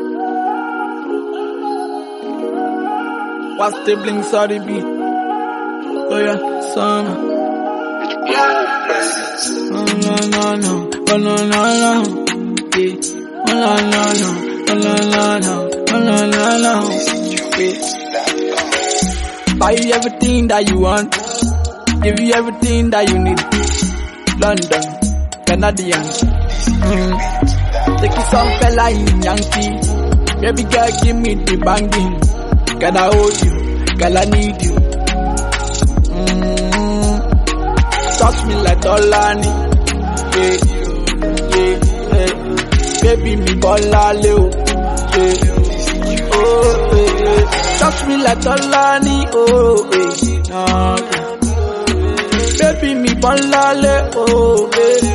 What's the bling sorry beat? Oh yeah, son. Oh no no no, oh no no no, yeah. Oh no no no, oh no no no, oh no no no, yeah. Buy you everything that you want, give you everything that you need. London, Canadian. Take you some fella in Yankee. Baby girl, give me the banging. Can I hold you? Girl, I need you. Touch me like Dolani. Yeah. Baby, me bola leo. Yeah. Oh, touch me like Dolani. Oh, no. Baby, me bola leo. Oh,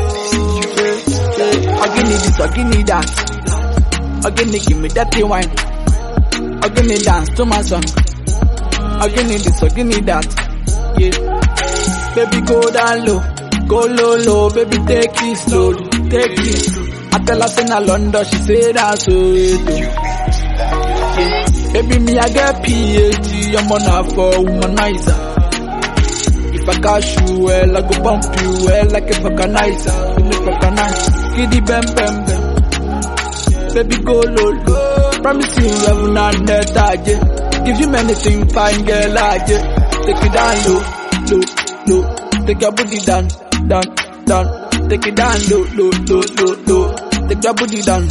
I give me this, I give me that. Give me that wine. Give me dance to my song. Give me this, give me that. Yeah. Baby, go down low, go low, baby, take it slowly, take it slow. I tell her say na London, she say that's so it do. Yeah. Baby, me I get PhD, I'm on her for womanizer. If I catch you well, I go bump you well like a vulcanizer. Give me vulcanizer, giddy bam bam bam. Baby, go low. Promise you heaven and earth, give you many things, fine girl, take it down low. Take your booty down. Take it down low. Take your booty down.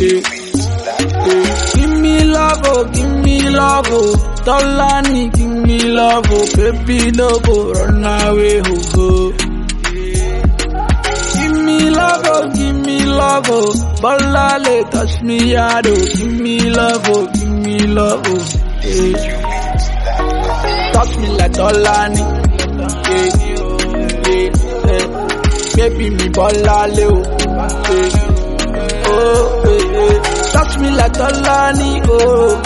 Give me love, oh. Tolani, give me love, oh. Baby, no go run away, oh. Give me love, oh. Bolale, touch me hard, oh. Give me love, oh. Yeah. Touch me like Dolani. Yeah. Baby, me bolale, oh. Oh, touch me like Dolani, oh.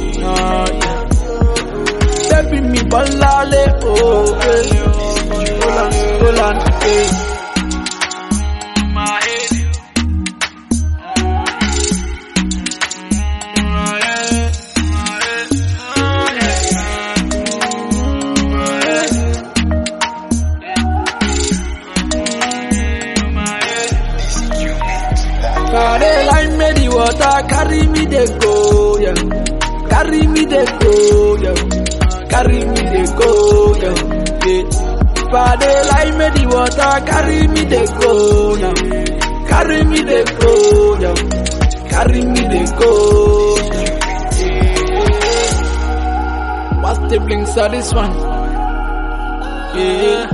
Yeah. Baby, me bolale, oh. Hold on, yeah. They like me the water, carry me they go, yeah. Carry me they go, yeah. Carry me they go, yeah. Yeah. They like me the water, carry me they go, yeah. Carry me they go, yeah. Carry me they go, yeah. What's the blinks of this one? Yeah.